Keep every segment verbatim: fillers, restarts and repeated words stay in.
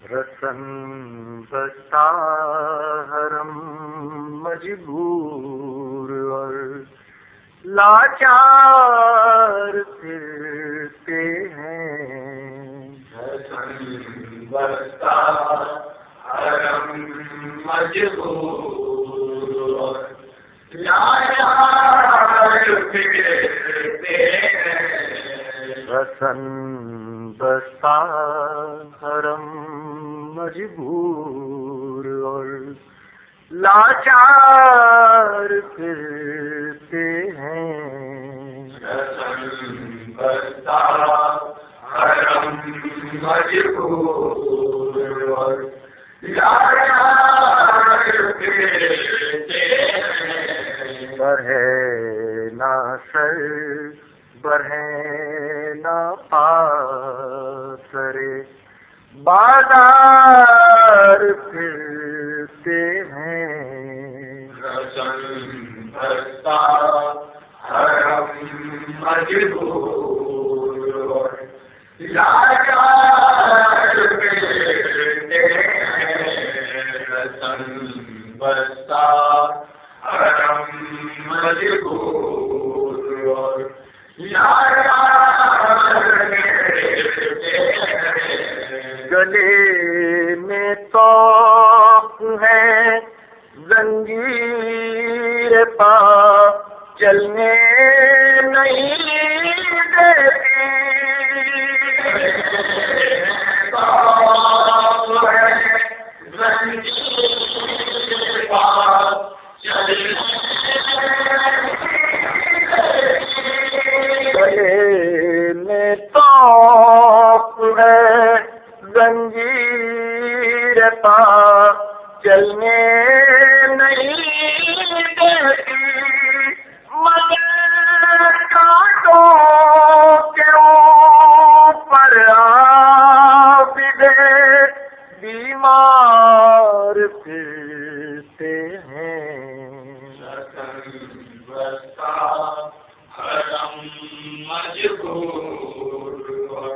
रसन बस्ता हरम मजबूर और लाचार फिरते हैं। रसन बस्ता हरम मजबूर और लाचार फिरते हैं। रसन बस्ता हरम मजबूर और लाचार फिरते हैं। रसन बस्ता हरम मजबूर और लाचार फिरते हैं। बढ़े ना सर बढ़े ना पासरे बाजार फिरते हैं। रसन बस्ता हरम मजबूर और लाचार फिरते हैं। रसन बस्ता हरम मजबूर और गले में तौक है जंजीर पा चलने नहीं देती। जंजीर पा चलने गले में तौक है जंजीर पा चलने नहीं देती। मगर कांटों के ऊपर आबिदे बीमार फिरते हैं। रसन बस्ता हरम मजबूर और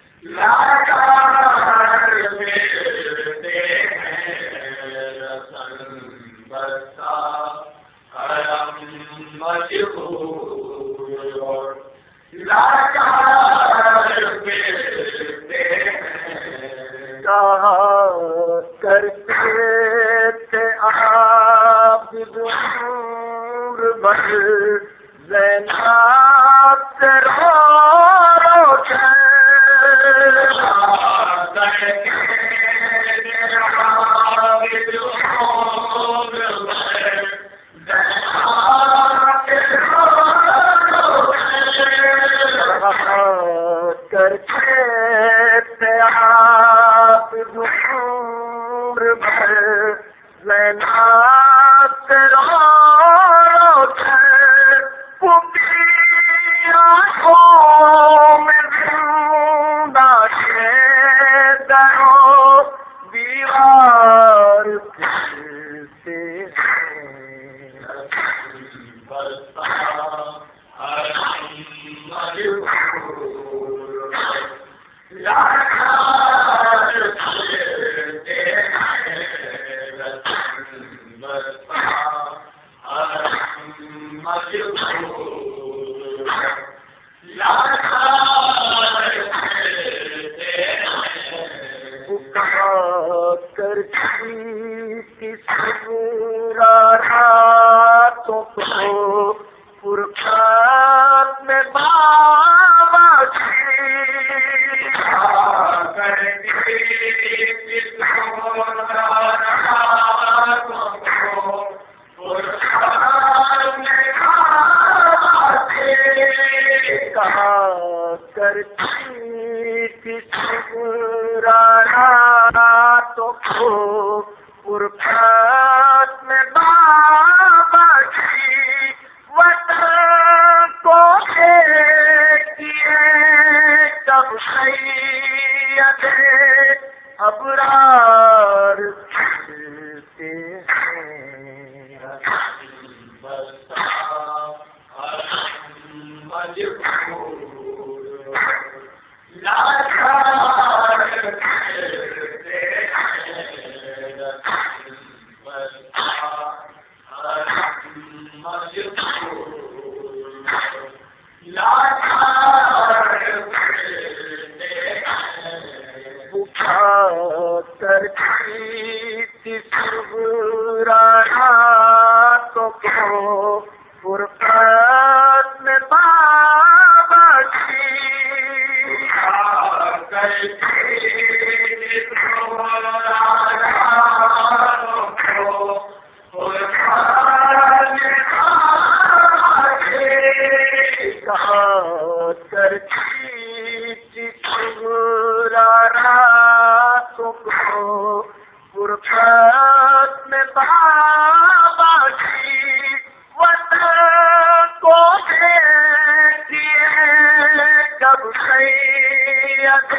लाचार फिरते हैं। रसन बस्ता हरम मजबूर और लाचार फिरते हैं। कहा करते थे आप दूर भर ज़ैनाब से रो रो के। करते थे आप दूर भर ज़ैनाब से रो रो के। आँखों में जिंदा के दरो दीवार फिरते हैं। बस्ता हरम मजबूर लाचार फिरते हैं। रसन बस्ता हरम मजबूर लाचार फिरते हैं। पुकार करती किस रातों को फुरकात में बाबा की। करती किस रातों को फुरकात में बाबा की। कहा करती किस रातों को फुरकात में बाबा की। वतन को किए कब सैयदे अबरार फिरते हैं। बस्ता हरम मजबूर लाचार फिरते खातर की सुरातों को फुरकत में बाबा की खाकर की सुरातों को फुरकत में बाबा की खातर की सुरातों को फुरकत में बाबा की वतन को देखिए जब सैयद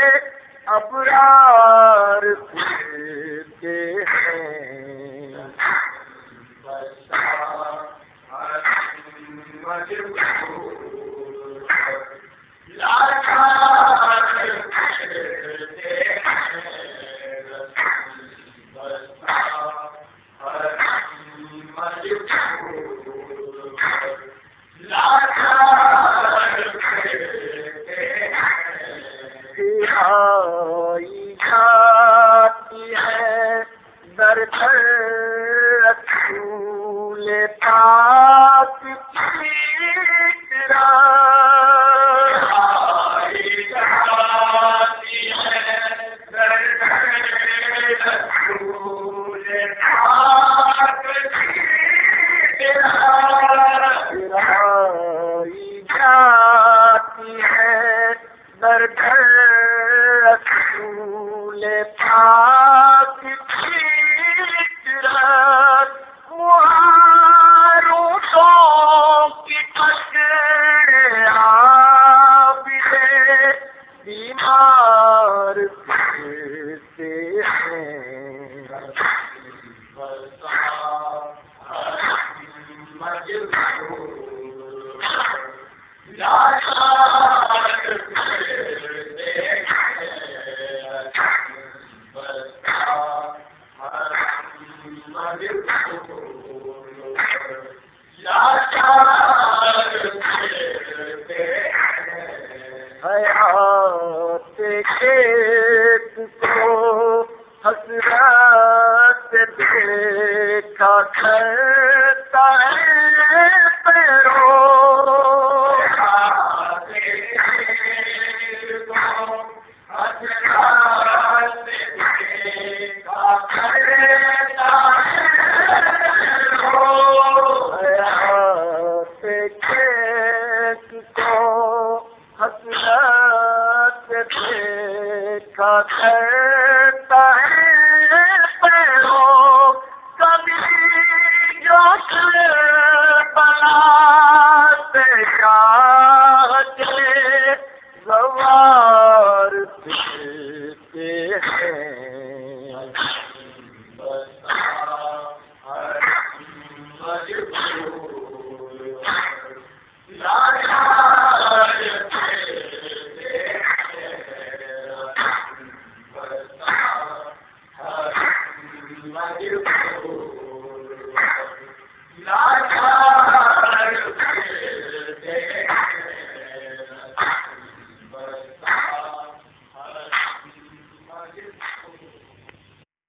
अबरार फिरते हैं आई जाती है दर दर रसूल पाक की तरह आई जाती है दर दर रसूल पाक की तरह आई जाती है दर दर रसूल पाक की तरह मुहारों की पकड़ आबिदे बीमार फिरते हैं हयात खेत को हसरत देखा करता है पैरों हसरत देखा करता है पैरों कभी जो बला से काटे गवार फिरते हैं Thank you.